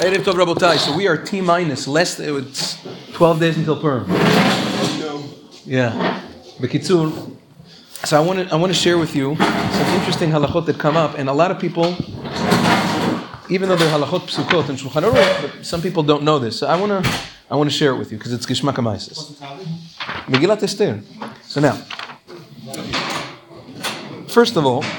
Erev Tov Rabotai. So we are T minus less. It's 12 days until Purim. Yeah. Bekitzur. So I want to share with you some interesting halachot that come up, and a lot of people, even though they're halachot psukot and Shulchan Aruch, but some people don't know this. So I want to share it with you because it's Gishmak HaMaisis. Megillat Esther. So now, first of all,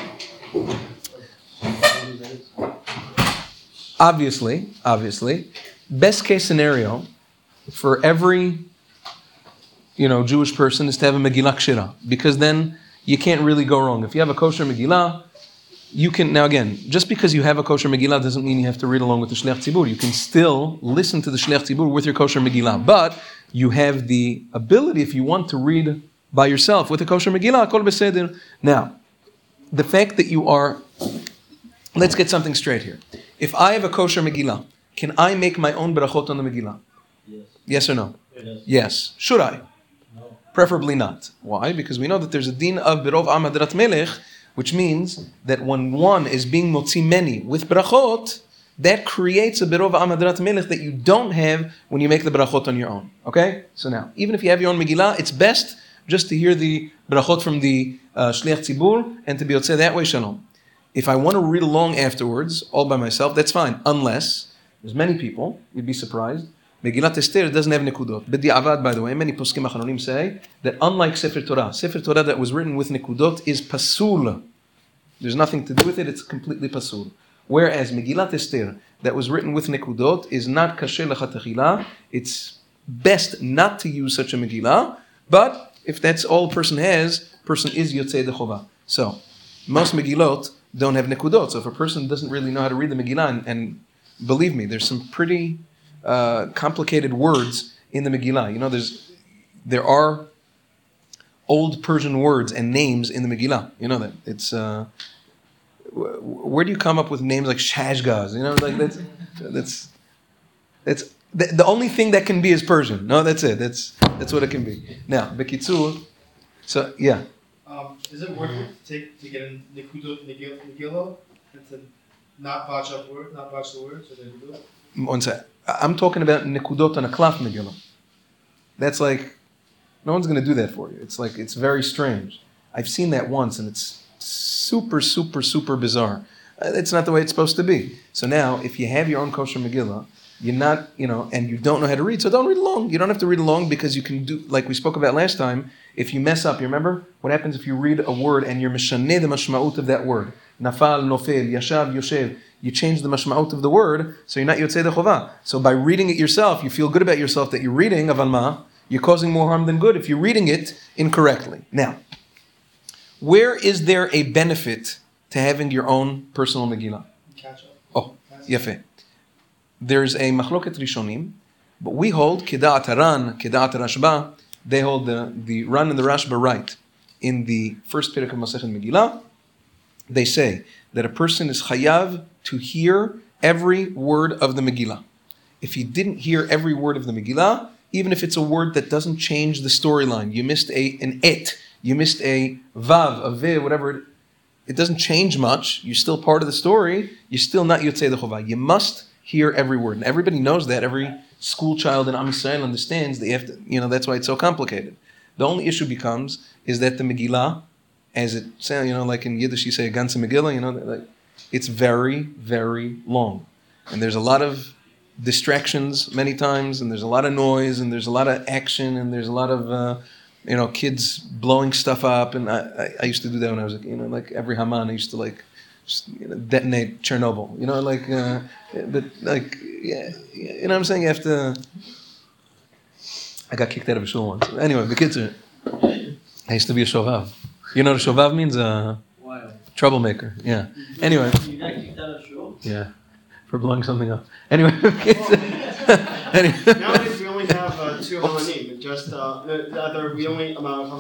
obviously, best case scenario for every Jewish person is to have a Megillah Kshira, because then you can't really go wrong. If you have a kosher Megillah, you can, now again, just because you have a kosher Megillah doesn't mean you have to read along with the Shliach Tzibur. You can still listen to the Shliach Tzibur with your kosher Megillah, but you have the ability, if you want, to read by yourself with a kosher Megillah, kol beseder. Now, the fact that you are, let's get something straight here. If I have a kosher Megillah, can I make my own brachot on the Megillah? Yes. Yes or no? Yes. Yes. Should I? No. Preferably not. Why? Because we know that there's a din of Birov Am Hadrat Melech, which means that when one is being motzi many with brachot, that creates a Birov Am Hadrat Melech that you don't have when you make the brachot on your own. Okay? So now, even if you have your own Megillah, it's best just to hear the brachot from the Shliach Tzibur and to be yotzei that way, shalom. If I want to read along afterwards, all by myself, that's fine. Unless, there's many people, you'd be surprised, Megillat Esther doesn't have nekudot. B'di'avad, by the way, many poskim achronim say that unlike Sefer Torah that was written with nekudot is pasul. There's nothing to do with it, it's completely pasul. Whereas Megillat Esther that was written with nekudot is not kasher lechatachila. It's best not to use such a Megillah, but if that's all a person has, person is yotzei de chova. So, most Megillot don't have nekudot. So if a person doesn't really know how to read the Megillah, and believe me, there's some pretty complicated words in the Megillah. There are old Persian words and names in the Megillah. You know that. It's where do you come up with names like Shashgaz? That's the only thing that can be is Persian. No, that's it. That's what it can be. Now, Bekitzur. So yeah. Is it worth it to get in Megillah and to not botch the words, so they do it? One sec. I'm talking about nekudot on a klaf Megillah. That's like, no one's going to do that for you. It's like, it's very strange. I've seen that once and it's super, super, super bizarre. It's not the way it's supposed to be. So now, if you have your own kosher Megillah, you're not, and you don't know how to read, so don't read along. You don't have to read along because you can do, like we spoke about last time, if you mess up, you remember? What happens if you read a word and you're mishaneh the mashma'ut of that word? Nafal, nofel, yashav, yoshev. You change the mashma'ut of the word, so you're not yotzei de chovah. So by reading it yourself, you feel good about yourself that you're reading, aval ma, you're causing more harm than good if you're reading it incorrectly. Now, where is there a benefit to having your own personal Megillah? Catch up. Oh, yafeh. There's a machloket rishonim, but we hold keda'at Haran, keda'at Rashba. They hold the Ran and the Rashba right. In the first perek of Masechet Megillah, they say that a person is chayav to hear every word of the Megillah. If he didn't hear every word of the Megillah, even if it's a word that doesn't change the storyline, you missed an et, you missed a vav, a ve, whatever, it doesn't change much, you're still part of the story, you're still not yotzei de chovah. You must hear every word. And everybody knows that. Every school child in Am Yisrael understands that you have to, that's why it's so complicated. The only issue becomes is that the Megillah, as it sounds, like in Yiddish you say a ganze Megillah, it's very, very long. And there's a lot of distractions many times, and there's a lot of noise, and there's a lot of action, and there's a lot of, kids blowing stuff up. And I used to do that when I was, like every Haman, I used to detonate Chernobyl, but you know what I'm saying? You have to, I got kicked out of a shul once. Anyway, the kids I used to be a shovav. You know what a shovav means? Troublemaker. Yeah. Anyway. You got kicked out of shul? Yeah. For blowing something up. Anyway. Nowadays we only have two Hamanim, just the other, we only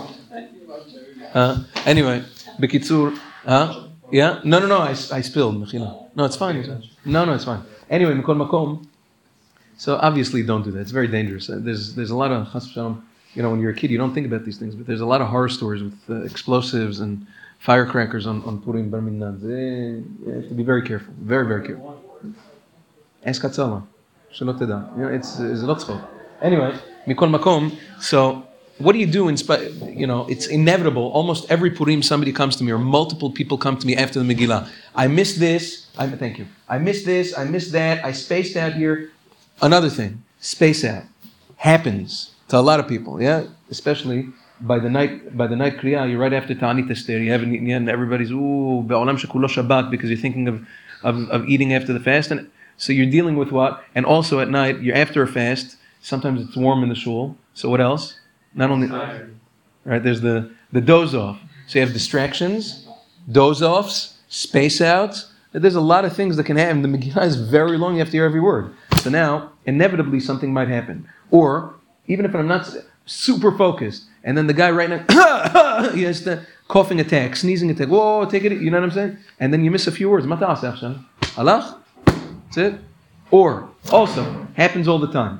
anyway, Bekitzur, yeah? No, I spilled, Mechila. No, it's fine. No, it's fine. Anyway, Mikol Makom, so obviously don't do that. It's very dangerous. There's a lot of, chas v'shalom, when you're a kid, you don't think about these things, but there's a lot of horror stories with explosives and firecrackers on Purim Bar Minan. You have to be very careful. Very, very careful. Ask Hatzalah. שלא תדע. זה לא צחוק. Anyway, מכל מקום, so what do you do in it's inevitable. Almost every Purim somebody comes to me or multiple people come to me after the Megillah. I missed this. Thank you. I missed this. I missed that. I spaced out here. Another thing, space out happens to a lot of people. Yeah, especially by the night Kriya. You're right after Ta'anit Esther. You haven't eaten yet, and everybody's be'olam shekulo Shabbat because you're thinking of eating after the fast, and so you're dealing with what? And also at night you're after a fast. Sometimes it's warm in the shul. So what else? Not only, right? There's the doze off. So you have distractions, doze offs, space outs. There's a lot of things that can happen. The Megillah is very long. You have to hear every word. So now, inevitably, something might happen. Or even if I'm not super focused, and then the guy right now, he has the coughing attack, sneezing attack. Whoa, take it. You know what I'm saying? And then you miss a few words. Mata asaf shan. Allah. That's it. Or also happens all the time.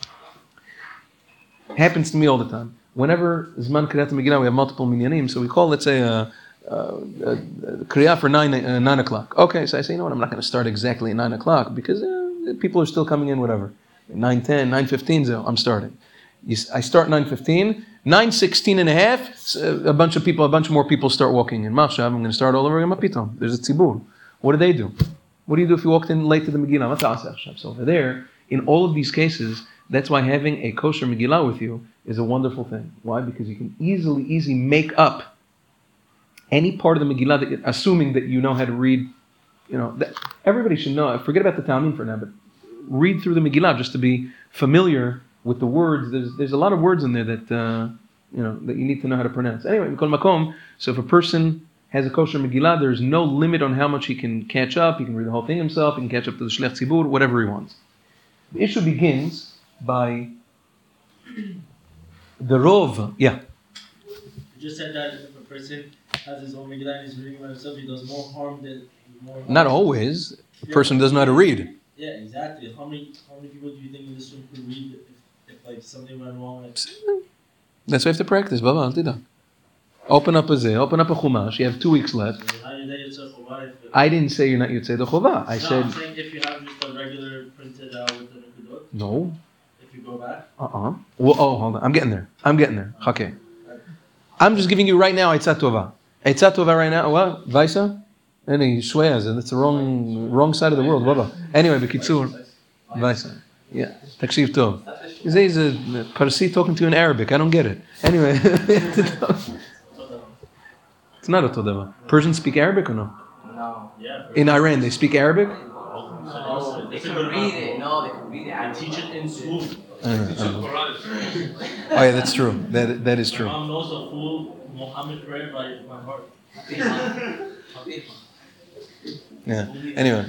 Happens to me all the time. Whenever Zman Kriyat Megillah, we have multiple minyanim, so we call, let's say, Kriyah for 9 o'clock. Okay, so I say, you know what, I'm not going to start exactly at 9 o'clock because people are still coming in, whatever. 9:10, 9:15, so I'm starting. I start 9:15, 9:16 and a half, a bunch more people start walking in. Mashav, I'm going to start all over again. Mapitom. There's a tzibur. What do they do? What do you do if you walked in late to the Megillah? So over there, in all of these cases, that's why having a kosher Megillah with you is a wonderful thing. Why? Because you can easily make up any part of the Megillah, assuming that you know how to read. Everybody should know. Forget about the Talmud for now, but read through the Megillah just to be familiar with the words. There's a lot of words in there that that you need to know how to pronounce. Anyway, Mikol Makom. So if a person has a kosher Megillah, there's no limit on how much he can catch up. He can read the whole thing himself. He can catch up to the Shlech Tzibur, whatever he wants. The issue begins by the Rov. Yeah. You just said that if a person has his own Megillah and he's reading by himself, he does more harm than more. Not always. A person doesn't know how to read. Yeah, exactly. How many people do you think in this room could read if like something went wrong? That's why you have to practice. Baba, Al Tida. Open up a Chumash. You have 2 weeks left. I didn't say you're not Yotzei the Chovah. I'm saying if you have just a regular printed out with the Nekudot. No. If you go back. Well, hold on. I'm getting there. Okay. I'm just giving you right now Eitzat Tova. Eitzat Tova right now. What? Vaisa? Any shweas? That's the wrong side of the world. Baba. Anyway, B'kitzur. Vaisa. Yeah. Takshiv Tov. He's a Parsi talking to you in Arabic. I don't get it. Anyway. It's not a Todava. Persians speak Arabic or no? No. Yeah. In Iran, they speak Arabic? No, they can read it. No, they can read it. I teach it in school. Oh yeah, that's true. That is true. My mom knows the full Muhammad prayer by heart. Yeah. Anyway.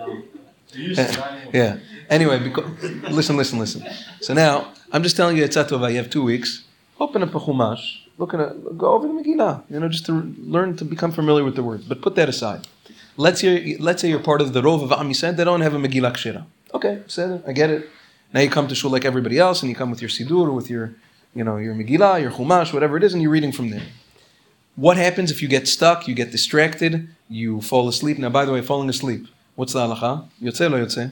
Yeah. Anyway, listen. So now I'm just telling you, Eitzat Tova. You have 2 weeks. Open up a Chumash. Go over the Megillah. Just to learn to become familiar with the words. But put that aside. Let's say you're part of the Rov of Am Yisrael. They don't have a Megillah Kshira. Okay, I get it. Now you come to shul like everybody else, and you come with your Sidur, with your Megillah, your Chumash, whatever it is, and you're reading from there. What happens if you get stuck, you get distracted, you fall asleep? Now, by the way, falling asleep, what's the halacha? Yotzei lo yotzei?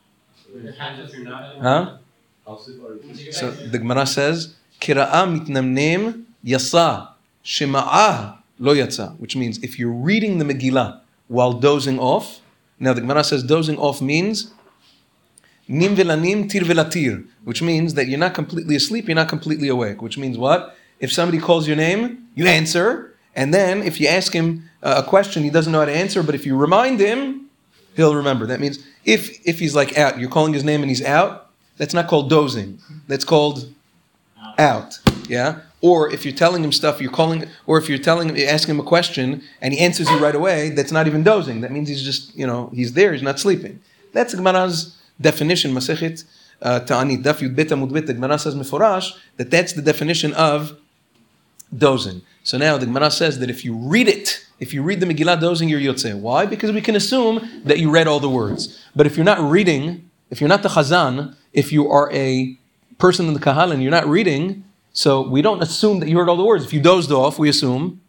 Huh? So the Gemara says, Kira'a mitnamnem yasa, shema'ah lo yatsa, which means if you're reading the Megillah while dozing off, now the Gemara says dozing off means nim velanim tir velatir, which means that you're not completely asleep, you're not completely awake, which means what? If somebody calls your name, you answer, and then if you ask him a question, he doesn't know how to answer, but if you remind him, he'll remember. That means if he's like out, you're calling his name and he's out, that's not called dozing. That's called out. Yeah? Or if you're telling him stuff, asking him a question, and he answers you right away, that's not even dozing. That means he's just, he's there, he's not sleeping. That's Gemara's definition, Masechet Ta'anit, Daf Yud Bet Amud Bet. The Gemara says Meforash that that's the definition of dozing. So now the Gemara says that if you read the Megillah dozing, you're Yotzei. Why? Because we can assume that you read all the words. But if you're not reading, if you're not the Chazan, if you are a person in the Kahal and you're not reading, so we don't assume that you heard all the words. If you dozed off, we assume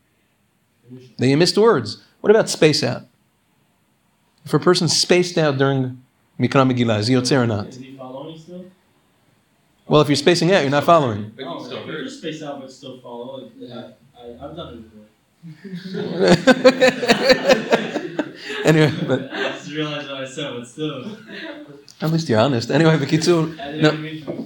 that you missed words. What about space out? If a person's spaced out during Mikra Megillah. Is he Yotze or not? Is he following still? Well, if you're spacing out, you're not following. No, if you just space out but still follow, I've done it before. Anyway, but I just realized what I said, but still. at least you're honest. Anyway, B'kitzur, I didn't no, mean to.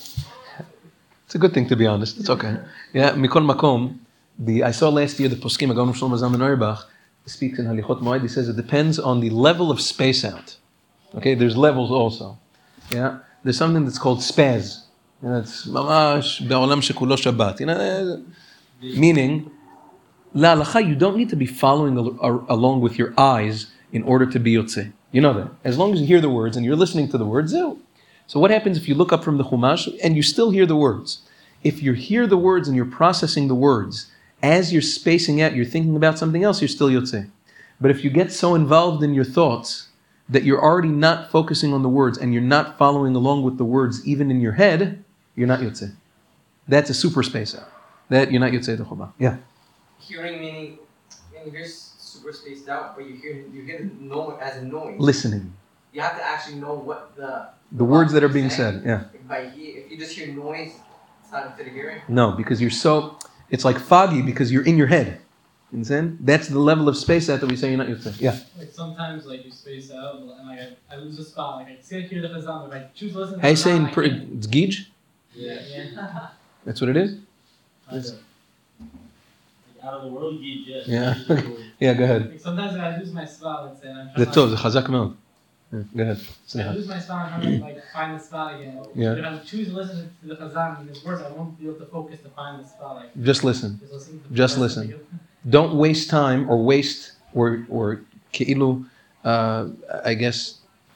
it's a good thing to be honest. It's okay. Yeah, Mikol Makom. I saw last year the Poskim Agon Shlomo Zalman Auerbach speaks in Halichot Moed. He says it depends on the level of space out. Okay, there's levels also. Yeah, there's something that's called spaz. You know, it's mamash be'olam shekulo Shabbat. You know, meaning, la'alacha, you don't need to be following along with your eyes in order to be yotze. You know that. As long as you hear the words and you're listening to the words, so what happens if you look up from the Chumash and you still hear the words? If you hear the words and you're processing the words, as you're spacing out, you're thinking about something else, you're still yotze. But if you get so involved in your thoughts that you're already not focusing on the words and you're not following along with the words even in your head, you're not yotze. That's a super space out. That you're not yotze the Chumash. Yeah. Hearing meaning you hear super spaced out, but you hear the noise as a noise. Listening. You have to actually know what the words that are being said. Yeah. If you just hear noise, it's not into the hearing. No, because it's like foggy because you're in your head. You understand? That's the level of space out that we say you're not yotze. Yeah. Like sometimes, like you space out, and like I lose a spot. Like I still hear the chazan, but I choose to listen. To How you saying I can't. it's gij? Yeah. That's what it is? Like out of the world, yeah. Yeah. Yeah, go ahead. Like sometimes I lose my spot. Let's say, and I'm The trying tov, the chazak מאוד. Yeah, go ahead. I Slicha. lose my spot. I'm trying to like find the spot again. Yeah. If I choose to listen to the chazan and his words, I won't be able to focus to find the spot. Like Just listen. listen. To Just the rest of listen. the- Don't waste time or keilu, I guess,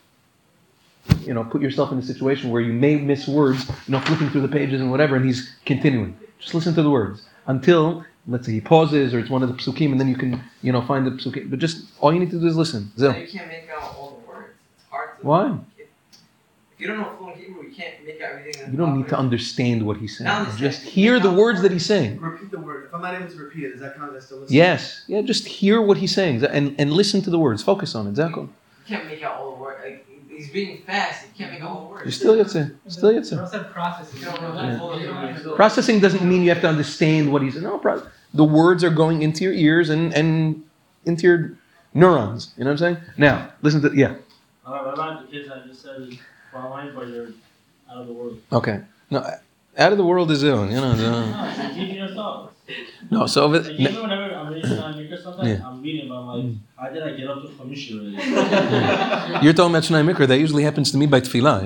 put yourself in a situation where you may miss words, flipping through the pages and whatever, and he's continuing. Just listen to the words until, let's say, he pauses or it's one of the psukim, and then you can, find the psukim. But just all you need to do is listen. So Zil. you can't make out all the words. It's hard to. Why? If you don't know fluent Hebrew, you can't make out everything. You don't need to understand what he's saying. Not understand. Just hear the words that he's saying. Repeat the word. If I'm not able to repeat it, does that count as still listening? Yes. Yeah, just hear what he's saying and listen to the words. Focus on it. Zakon. You can't make out all the words. Like he's being fast. You can't make out all the words. You're still yotze. Still You yotze. also have processing. You don't know Yeah. full of You don't it. have- Processing doesn't mean you have to understand what he's saying. No, the words are going into your ears and into your neurons. You know what I'm saying? Now, listen to, yeah. What about the kids I just said is following, but you're out of the world? Okay. No, out of the world is ill, No, so keep your thoughts. No, so Like even whenever I'm reading Shnai Mikra, sometimes Yeah. I'm reading, but I'm like, how did I get up to Chamishi already? you're talking about Shnai Mikra. That usually happens to me by tefillah.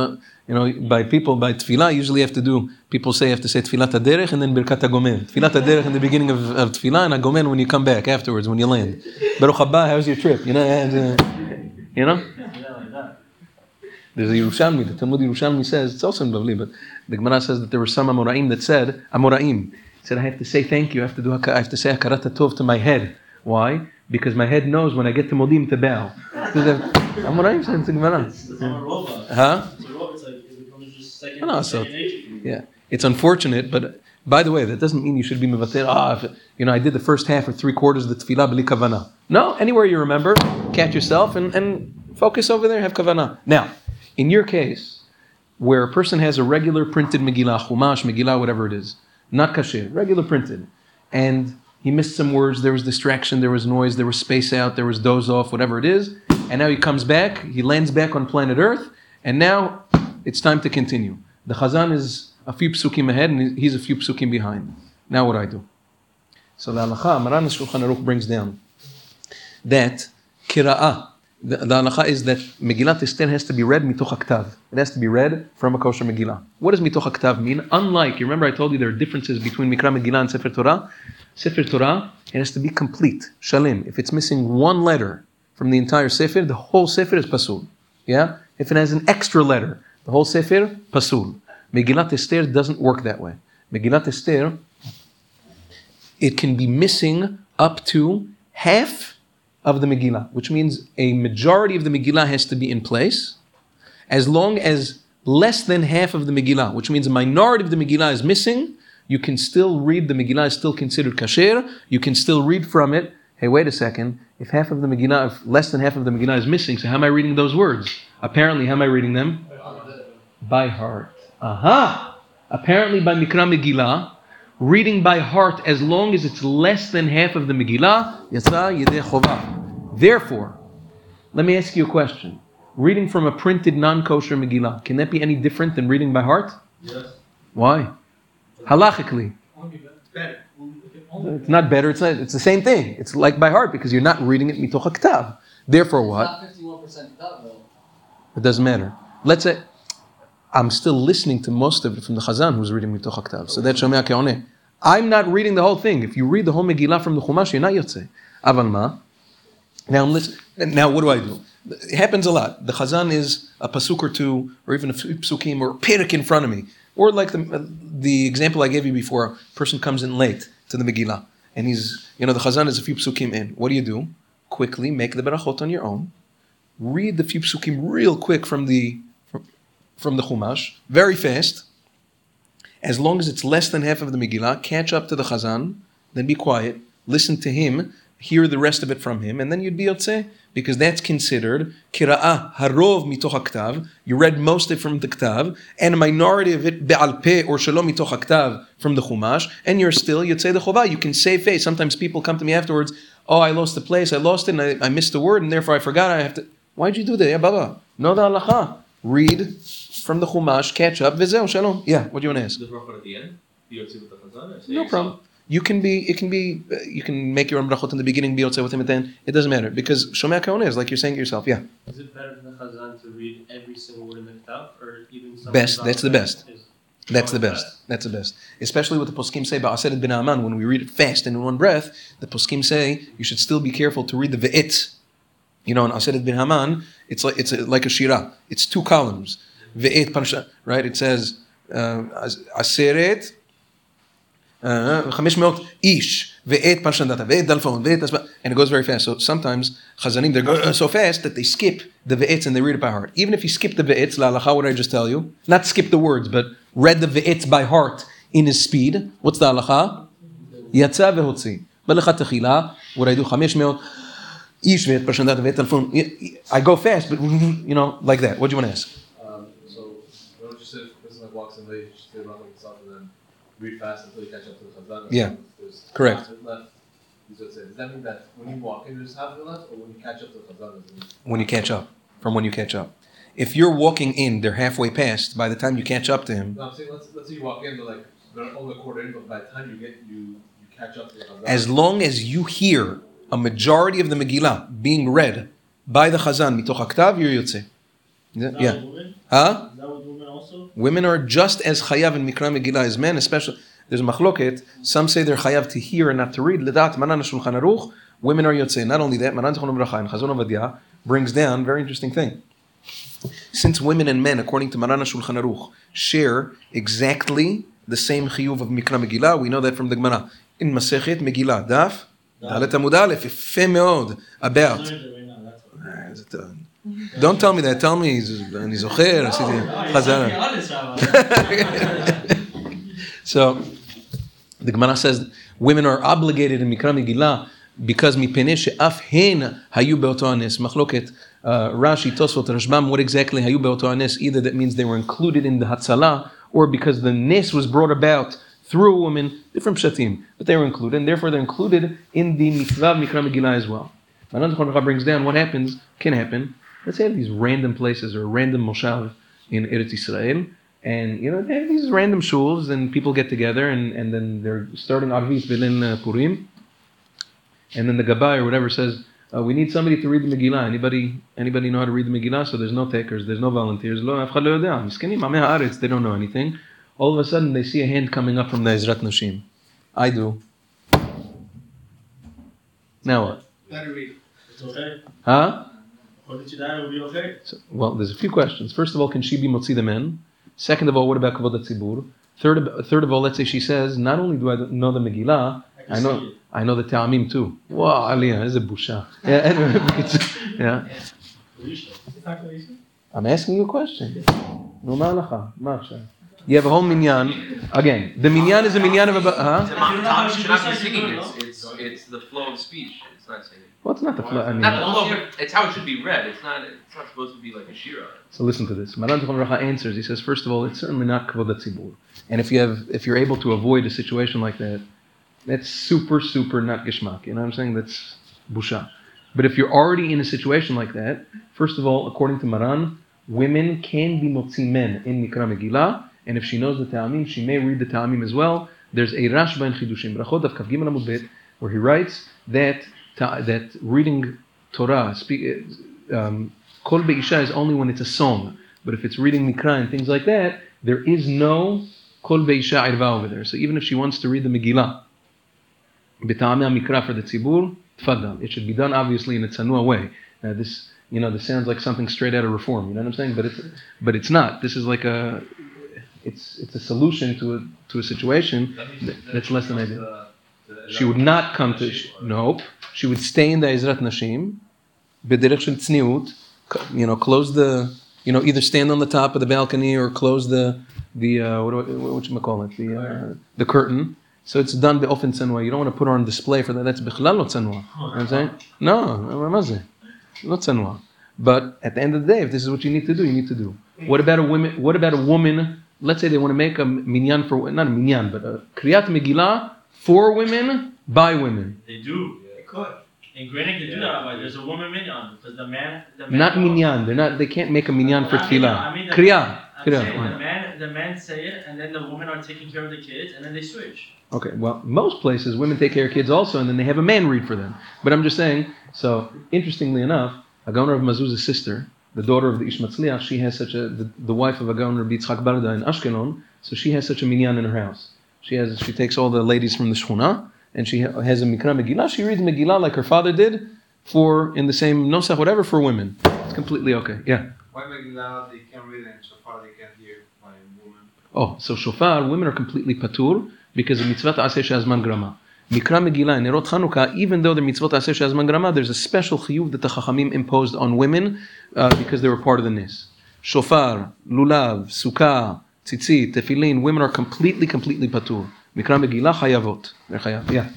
By people, by tefillah, usually people say you have to say Tfilat HaDerech and then Birkat HaGomen. Tfilat HaDerech in the beginning of tefillah and HaGomen when you come back afterwards, when you land. Baruch haba, how's your trip? Yeah, like that. There's a Yerushalmi, the Talmud Yerushalmi says, it's also in Bavli, but the Gemara says that there were some Amoraim that said, said I have to say thank you, I have to say Hakarat HaTov to my head. Why? Because my head knows when I get to Modim to bow. Amoraim said it's a Gemara. It's like a robot. Huh? It's a robot. It's like it becomes just second So nature for you. yeah, it's unfortunate, but by the way, that doesn't mean you should be mevater. I did the first half or 3/4 of the tefillah b'li kavana. No, anywhere you remember, catch yourself and focus over there. Have kavana. Now, in your case, where a person has a regular printed Megillah, Chumash, Megillah, whatever it is, not kasher, regular printed, and he missed some words, there was distraction, there was noise, there was space out, there was doze off, whatever it is, and now he comes back, he lands back on planet Earth, and now it's time to continue. The Chazan is a few psukim ahead, and he's a few psukim behind. Now what do I do? So the halacha, Maran Shulchan Aruch brings down that kira'ah, the halacha is that Megillat Esther has to be read mitoch haktav. It has to be read from a kosher Megillah. What does mitoch haktav mean? Unlike, you remember I told you there are differences between Mikra Megillah and Sefer Torah. Sefer Torah, it has to be complete, shalim. If it's missing one letter from the entire Sefer, the whole Sefer is pasul. Yeah? If it has an extra letter, the whole Sefer, pasul. Megillat Esther doesn't work that way. Megillat Esther, it can be missing up to half of the Megillah, which means a majority of the Megillah has to be in place, as long as less than half of the Megillah, which means a minority of the Megillah is missing, you can still read, the Megillah is still considered kasher, you can still read from it, hey, wait a second, if less than half of the Megillah is missing, so how am I reading those words? Apparently, how am I reading them? By heart. Aha! Apparently by Mikra Megillah, reading by heart as long as it's less than half of the Megillah, Yatsa Yedei Chovah. Therefore, let me ask you a question. Reading from a printed non-kosher Megillah, can that be any different than reading by heart? Yes. Why? Halachically. It's better. It's not better, it's the same thing. It's like by heart because you're not reading it mitoch haktav. Therefore what? It's not 51% done though. It doesn't matter. Let's say, I'm still listening to most of it from the Chazan who's reading mitoch haktav. So that's Shomea Ke'oneh. I'm not reading the whole thing. If you read the whole Megillah from the Chumash, you're not Yotzei. Aval ma? Now what do I do? It happens a lot. The Chazan is a pasuk or two, or even a few psukim, or a perek in front of me. Or like the example I gave you before, a person comes in late to the Megillah, and the Chazan is a few psukim in. What do? Quickly make the berachot on your own. Read the few psukim real quick from the Chumash, very fast. As long as it's less than half of the Megillah, catch up to the Chazan, then be quiet, listen to him, hear the rest of it from him, and then you'd be yotzeh, because that's considered kira'ah harov mitoch haktav. You read most of it from the ktav, and a minority of it be'al peh or shalom mitoch haktav from the chumash, and you're still yotzeh the chovah. You can save face. Sometimes people come to me afterwards, oh, I lost the place, I lost it, and I missed the word, and therefore I forgot, I have to... Why'd you do that? Yeah, Baba. Know the halacha. Read from the chumash, catch up, v'zeu, shalom. Yeah, what do you want to ask? The brachot at the end? Be yotzei with the chazan? Or say No yourself? problem. You can make your own brachot in the beginning, be yotzei with him at the end. It doesn't matter because Shomea Ke'oneh is like you're saying it yourself. Yeah. Is it better for the Chazan to read every single word in the Ktav, or even some? Best. That's the best. That's the always best. That's the best. Especially what the poskim say about Aseret bin Aman. When we read it fast and in one breath, the poskim say you should still be careful to read the ve'it. In Aseret bin Haman, it's like a shira. It's 2 columns. Ve'et parsha, right? It says Aseret 500 ish ve'et parshandata ve'et dalfon ve'et asba, and it goes very fast. So sometimes Chazanim they go so fast that they skip the ve'ets and they read it by heart. Even if you skip the ve'ets, la halacha, what did I just tell you? Not skip the words, but read the ve'ets by heart in his speed. What's the halacha? Yatsa ve'hotzi. B'lecha techila. What I do? 500 ish ve'et parshandata ve'et dalfon. I go fast, but like that. What do you want to ask? So, why don't you say if a person walks in late, just say Rambam himself and then read fast until you catch up to the Chazan? Yeah. There's Correct. half of it left. Does that mean that when you walk in, there's half of it left, or when you catch up to the Chazan? When you catch up. From when you catch up. If you're walking in, they're halfway past. By the time you catch up to him, No, I'm saying let's say you walk in, they're only a quarter in, but by the time you catch up to the Chazan. as long as you hear a majority of the Megillah being read by the Chazan mitoch haktav, you're yotzei. Yeah. Women? Huh? Is that with women also? Women are just as chayav in Mikra Megillah as men, especially. There's a machloket. Some say they're chayav to hear and not to read. Ledat Maran Shulchan Aruch. Women are yotzei. Not only that, Maran Zichrono Livracha and Chazon Ovadia brings down very interesting thing. Since women and men, according to Maran Shulchan Aruch, share exactly the same chiyuv of Mikra Megillah, we know that from the Gemara in Masechet Megillah Daf Dalet Amud Aleph. Yefeh meod about. Don't tell me that. Tell me, אני זוכר, עשיתי חזרה. So, the Gemara says, women are obligated in Mikra Megillah because מפני שאף הן היו באותו הנס. מחלוקת, Rashi, Tosfot, Rashbam, what exactly היו באותו הנס? Either that means they were included in the Hatzalah, or because the nes was brought about through a woman, different pshatim, but they were included, and therefore they're included in the mitzvah of Mikra Megillah as well. Maran Zichrono Livracha brings down what can happen. Let's say I have these random places or random moshav in Eretz Yisrael, and they have these random shuls, and people get together, and then they're starting Arvit B'Lein Purim, and then the Gabbai or whatever says, we need somebody to read the Megillah. Anybody know how to read the Megillah? So there's no takers, there's no volunteers. Lo, אף אחד לא יודע. מסכנים, עמי הארץ, they don't know anything. All of a sudden they see a hand coming up from the Ezrat Nashim. I do. Now what? Better read. It's okay. Huh? According to that, it will be okay. So, well, there's a few questions. First of all, can she be motzi the men? Second of all, what about kavod hatzibur? Third of all, let's say she says, not only do I know the Megillah, I know the ta'amim too. Wow, Aliyah, is a busha. Yeah, anyway, yeah. I'm asking you a question. No malacha, marsha. You have a whole minyan. Again, the minyan is a minyan of a. Huh? It's the flow of speech. It's not saying. Well, it's not the flow. I mean, Not the flow, but it's how it should be read. It's not supposed to be like a shira. so listen to this. Maran Zichron Livracha answers. He says, first of all, it's certainly not kavod hatzibur. And if you're able to avoid a situation like that, that's super, super not gishmak. You know what I'm saying? That's busha. But if you're already in a situation like that, first of all, according to Maran, women can be motzi men in Mikra Megillah, and if she knows the ta'amim, she may read the ta'amim as well. There's a Rashba in Chidushim Brachot of Kav Gimel Amud Bet, where he writes that reading Torah, Kol Be'isha is only when it's a song. But if it's reading Mikra and things like that, there is no Kol Be'isha Irva over there. So even if she wants to read the Megillah, B'ta'amei Mikra for the Tzibur, tfaddal. It should be done obviously in a tzanua way. This sounds like something straight out of Reform. You know what I'm saying? But it's not. This is like it's a solution to a situation that's less than ideal. She would not come to. Nope. She would stay in the Ezrat Nashim, b'derech shel tzniut. Close the. Either stand on the top of the balcony or close the curtain. So it's done be'ofen tzanua. You don't want to put her on display for that. That's bichlal lo tzanua. You know what I'm saying? No, not tzanua. But at the end of the day, if this is what you need to do, you need to do. What about a woman? Let's say they want to make a minyan not a minyan, but a kriyat megillah for women by women. They do. They could. In Greenwich, they do that. But there's a woman minyan because the man. Not minyan. They can't make a minyan for tefillah. Kriyat. Kriyat. The men say it, and then the women are taking care of the kids, and then they switch. Okay, well, most places women take care of kids also, and then they have a man read for them. But I'm just saying. So interestingly enough, a Gaoner of Mazuz's sister, the daughter of the Ish Matzliach, she has the wife of a Gaoner of Yitzchak Barda in Ashkelon, so she has such a minyan in her house. She takes all the ladies from the Shchuna, and she has a Mikra Megillah. She reads Megillah like her father did, in the same nosach, whatever, for women. It's completely okay. Yeah. Why Megillah they can't read it and Shofar they can't hear by women? Oh, so Shofar, women are completely patur because of mitzvot aseh she'azman grama. Mikra Megillah and Nerot Chanukah, even though they're mitzvot aseh she'azman grama, there's a special chiyuv that the Chachamim imposed on women because they were part of the nis. Shofar, lulav, sukkah, tzitzit, tefillin, women are completely patur. Mikra Megillah chayavot. They're chayav. Yeah.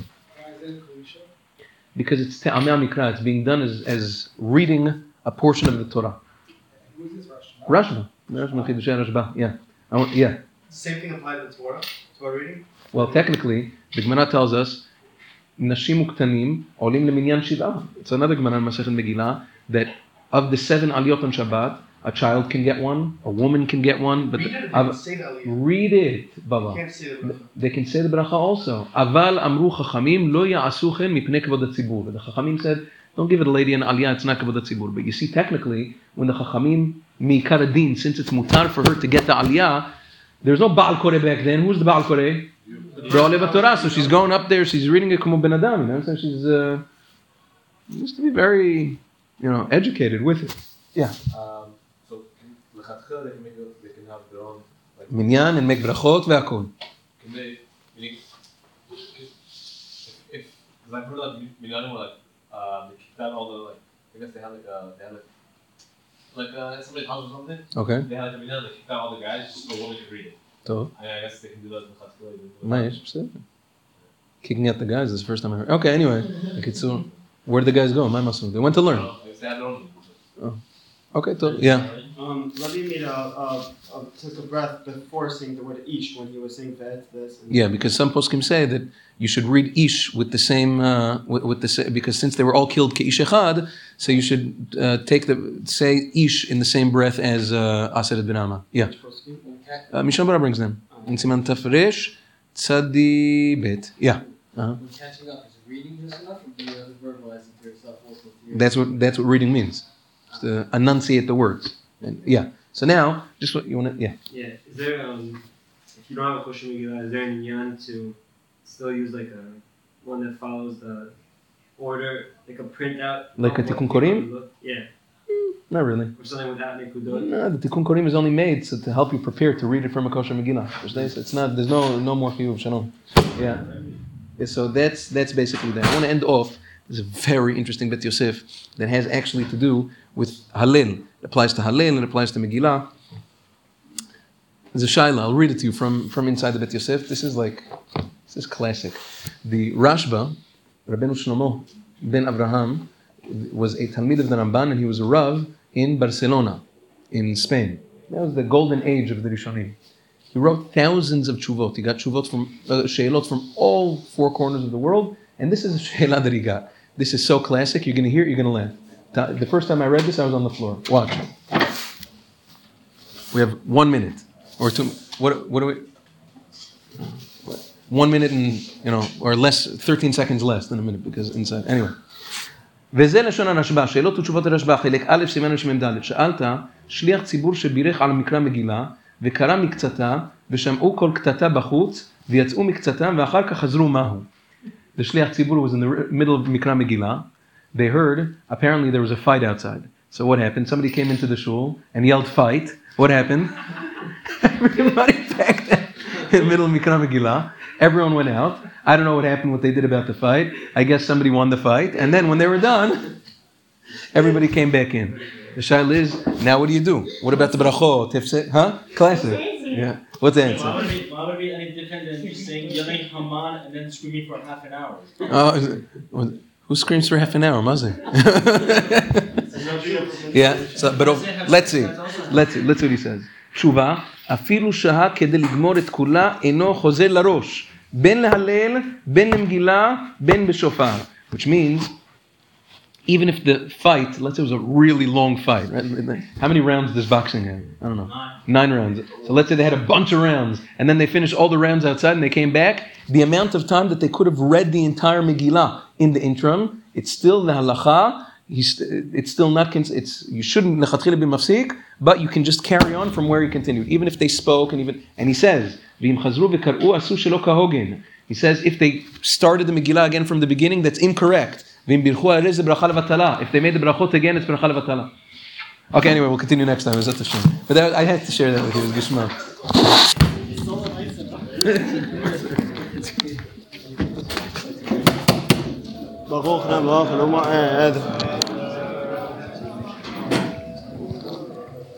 Because it's te'amei mikra, it's being done as reading a portion of the Torah. Who's this Rashba. Rashba Chidushei Rashba. Yeah. Yeah. Same thing applied to the Torah reading? Well, technically, the Gemara tells us, Nashim uktanim olim leminyan shiv'ah. It's another Gemara in Masechet Megillah that of the 7 aliyot on Shabbat, a child can get one, a woman can get one, but read it, Baba. They can say the bracha also. Aval amru chachamim lo ya'asu chen mipnei kavod hatzibur. The chachamim said, don't give it a lady an aliyah, it's not kavod hatzibur. But you see, technically, when the chachamim mi'ikar adin, since it's mutar for her to get the aliyah, there's no Baal Koreh back then. Who's the Baal Koreh? The Torah. So she's going up there, she's reading it como ben adam, so she's used to be very, educated with it. Yeah. So lechatchila they can have their own minyan and make brachot ve'akol. Can they? Meaning, if I've heard like minyanim were they kicked out all the I guess they had somebody's house or something. Okay. They had like a minyan, they kicked out all the guys just so the woman could read it. So. I guess they can do that in lechatchila. Nice. Kicking out the guys is the first time I heard. Okay, anyway. So where did the guys go? My muscle. They went to learn. I guess they had their own. Oh. Okay, yeah. Rabbi took a breath before saying the word ish when he was saying that. Yeah, because some poskim say that you should read ish with the same because since they were all killed ke ish echad, so you should say ish in the same breath as Aseret ben Alma. Yeah. Mishnah Berurah brings them in Siman Tafresh Tzadi Bet. Yeah. When catching up, is reading just enough, or do you have to verbalize it to yourself also? That's what reading means. To enunciate the words. And, yeah. So now, just what you want to, yeah. Yeah. Is there, if you don't have a Kosher Megillah, is there an inyan to still use like a one that follows the order, like a printout? Like a Tikkun Korim? Yeah. Not really. Or something with that Nekudot? No, the Tikkun Korim is only made to help you prepare to read it from a Kosher Megillah. It's not, there's no more chiyuv, shalom. Yeah. So that's basically that. I want to end off. There's a very interesting Bet Yosef that has actually to do with Hallel. It applies to Hallel and it applies to Megillah. There's a Shaila. I'll read it to you from inside the Bet Yosef. This is classic. The Rashba, Rabbeinu Shlomo, ben Abraham was a Talmid of the Ramban, and he was a Rav in Barcelona, in Spain. That was the golden age of the Rishonim. He wrote thousands of tshuvot. He got tshuvot from sheilot from all four corners of the world, and this is a sheila that he got. This is so classic. You're going to hear it. You're going to laugh. The first time I read this, I was on the floor. Watch. We have 1 minute or two. What do we? 1 minute and or less, 13 seconds less than a minute because inside. Anyway. וזה לשון הרשב"א, שאלות ותשובות הרשב"א, חלק א' סימן רשמ"ד. שאלת, שליח ציבור שבירך על מקרא מגילה, וקרא מקצתה, ושמעו כל קטטה בחוץ, ויצאו מקצתם, ואחר כך חזרו מהו. The שליח ציבור was in the middle of מקרא מגילה. They heard, apparently there was a fight outside. So what happened? Somebody came into the shul and yelled fight. What happened? Everybody packed in the middle of מקרא מגילה. Everyone went out. I don't know what they did about the fight. I guess somebody won the fight. And then when they were done, everybody came back in. The shaila is, now what do you do? What about the brachot? Huh? Classic. Yeah. What's the answer? Why would it be any different than just saying, yelling Haman and then screaming for half an hour? Who screams for half an hour? Mazi. Yeah. So, but let's see. Let's see what he says. תשובה, אפילו שעה כדי לגמור את כולה אינו חוזר לראש. בין להלל, בין למגילה, בין בשופר. Which means, even if the fight, let's say it was a really long fight, right? How many rounds does boxing have? I don't know. 9 rounds. So let's say they had a bunch of rounds, and then they finished all the rounds outside and they came back. The amount of time that they could have read the entire Megillah in the interim, it's still the halacha. It's still not. You shouldn't lechatchila be mafsik, but you can just carry on from where he continued, even if they spoke and he says, he says if they started the Megillah again from the beginning, that's incorrect. If they made the brachot again, it's bracha levatala. Okay, anyway, we'll continue next time. But I had to share that with you. It was Gishma. Baruch Rabbi,